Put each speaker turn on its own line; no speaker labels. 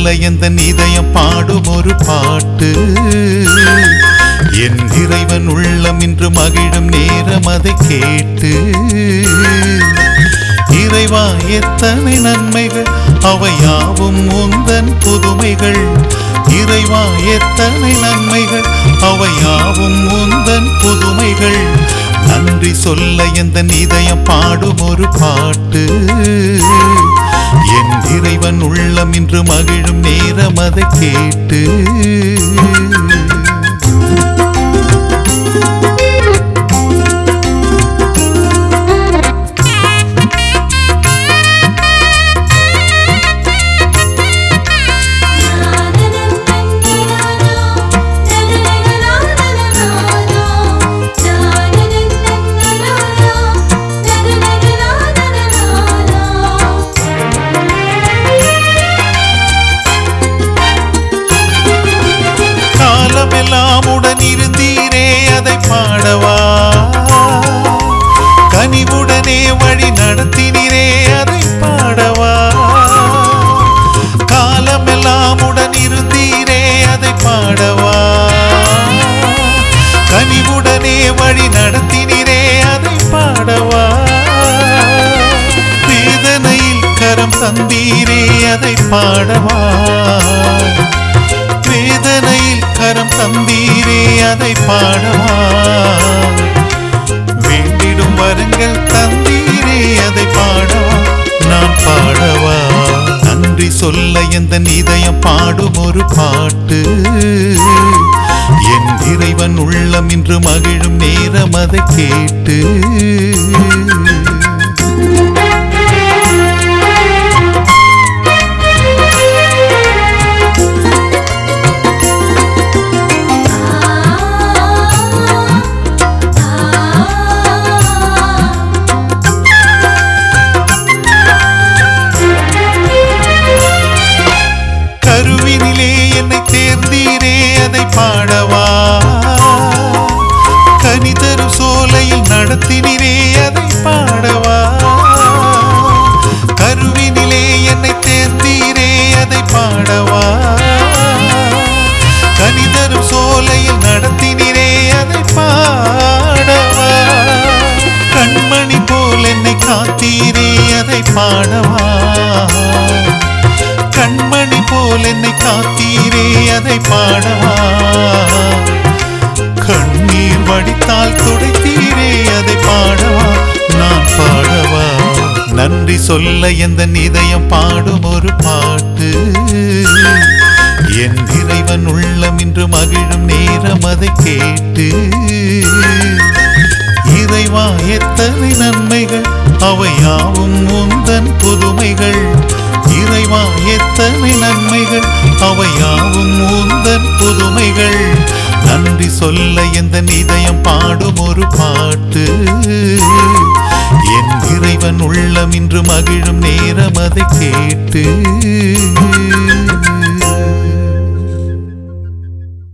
சொல்ல எந்தன் இதயம் பாடும் ஒரு பாட்டு. என் இறைவன் உள்ளம் இன்று மகிழும் நேரம் அதை கேட்டு. இறைவா எத்தனை நன்மைகள் அவையாவும் உந்தன் புதுமைகள். இறைவா எத்தனை நன்மைகள் அவையாவும் உந்தன் புதுமைகள். நன்றி சொல்ல எந்தன் இதயம் பாடும் ஒரு பாட்டு. என் இறைவன் உள்ளம் இன்று மகிழும் நேரம் அதை கேட்டு. உடன் இருந்தீரே அதை பாடவா. கனிவுடனே வழி நடத்தினீரே அதை பாடவா. காலமெல்லாம் உடன் இருந்தீரே அதை பாடவா. கனிவுடனே வழி நடத்தினீரே அதை பாடவா. வேதனையில் கரம் தந்தீரே அதை பாடவா. வேதனையில் கரம் தந்தீரே அதை பாடவா. வேண்டிடும் வரங்கள் தந்தீரே அதை பாடவா. நான் பாடவா. நன்றி சொல்ல எந்தன் இதயம் பாடும் ஒரு பாட்டு. என் இறைவன் உள்ளம் இன்று மகிழும் நேரம் அதை கேட்டு. கருவினிலே என்னை தேர்ந்தீரே அதை பாடவா. கனிதரும் சோலையில் நடத்தினீரே அதை பாடவா. கருவினிலே என்னை தேர்ந்தீரே அதை பாடவா. கனிதரும் சோலையில் நடத்தினீரே அதை பாடவா. கண்மணி போல் என்னை காத்தீரே அதை பாடவா. கண்மணி போல் என்னை காத்தீரே அதை பாடவா. கண்ணீர் வடித்தால் துடைத்தீரே அதை பாடவா. நான் பாடவா. நன்றி சொல்ல எந்தன் இதயம் பாடும் ஒரு பாட்டு. என் இறைவன் உள்ளம் இன்று மகிழும் நேரம் அதை கேட்டு. இறைவா எத்தனை நன்மைகள் அவையாவும் உந்தன் புதுமைகள். இறைவா எத்தனை நன்மைகள் அவையாவும் உந்தன் புதுமைகள். நன்றி சொல்ல எந்தன் இதயம் பாடும் ஒரு பாட்டு. என் இறைவன் உள்ளம் இன்று மகிழும் நேரம் அதை கேட்டு.